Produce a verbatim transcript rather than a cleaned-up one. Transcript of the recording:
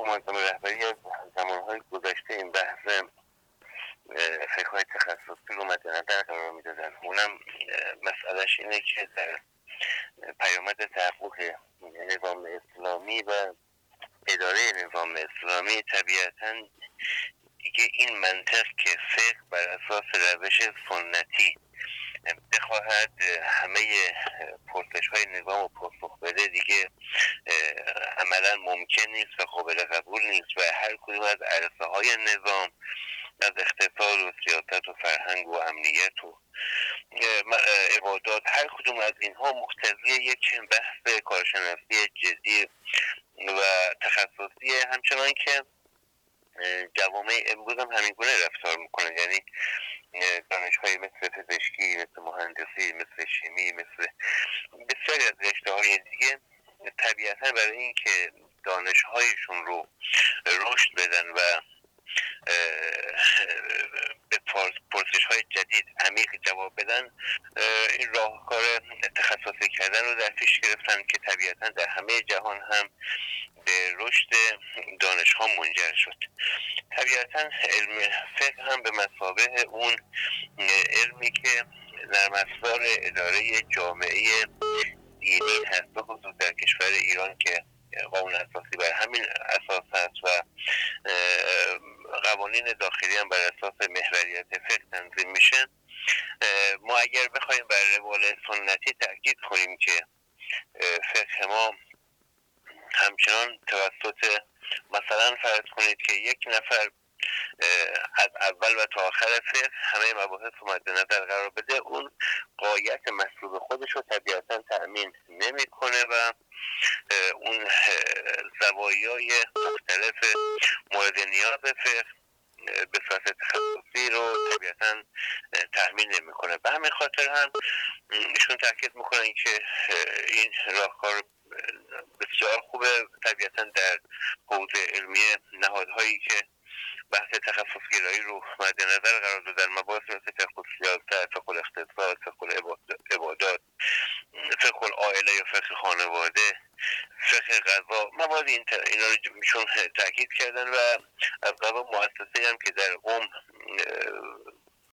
معظم رهبری از زمانهای گذشته این بحث فقه‌های تخصصی رو مد نظر قرار میدادن. اونم مسئلهش اینه که در پیامد تحقق نظام اسلامی و اداره نظام اسلامی طبیعتاً دیگه این منطق که فقه بر اساس روش سنتی بخواهد همه پرسش های نظام و پاسخ بده دیگه عملا ممکن نیست و قابل قبول نیست و هر کدوم از عرصه های نظام، از اقتصاد و سیاست و فرهنگ و امنیت و عبادات، هر کدوم از اینها مقتضی یک بحث کارشناسی جدی و تخصصی، همچنان که جوامع امروز هم همین گونه رفتار میکنن. یعنی دانش‌های مثل پزشکی، مثل مهندسی، مثل شیمی، مثل بسیاری از رشته‌های دیگه طبیعتاً برای اینکه دانش‌هایشون رو رشد بدن و به پرسش‌های جدید عمیق جواب بدن، این راهکار تخصصی کردن رو در پیش گرفتن که طبیعتاً در همه جهان هم به رشد دانش‌ها منجر شد. طبیعتاً علم فقه هم به مثابه اون علمی که در مسار اداره جامعه دینی هست، به خصوص در کشور ایران که قانون اساسی بر همین اساس هست و قوانین داخلی هم بر اساس محوریت فقه تنظیم میشه. ما اگر بخوایم بر روال سنتی تاکید کنیم که فقه ما همچنان توسط، مثلا فرض کنید که یک نفر از اول و تا آخر فقه همه مباحث رو مد نظر قرار بده، اون غایت مطلوب خودش رو طبیعتاً تأمین نمی‌کنه و اون زوایای مختلف مورد نیاز فقه به صورت تخصصی رو طبیعتاً تأمین نمی‌کنه. به همین خاطر هم ایشون تاکید می‌کنن که این راهکار بسیار خوبه. طبیعتاً در حوزه علمی نهادهایی که بحث تخصص گرایی رو مد نظر قرار دادن، مباحث مثل فقه السیاست، فقه الاقتصاد، فقه العبادات، فقه العائله یا فقه خانواده، فقه قضا، مواد این اینا رو میشون تاکید کردن و از قضا مؤسسه‌ای هم که در قم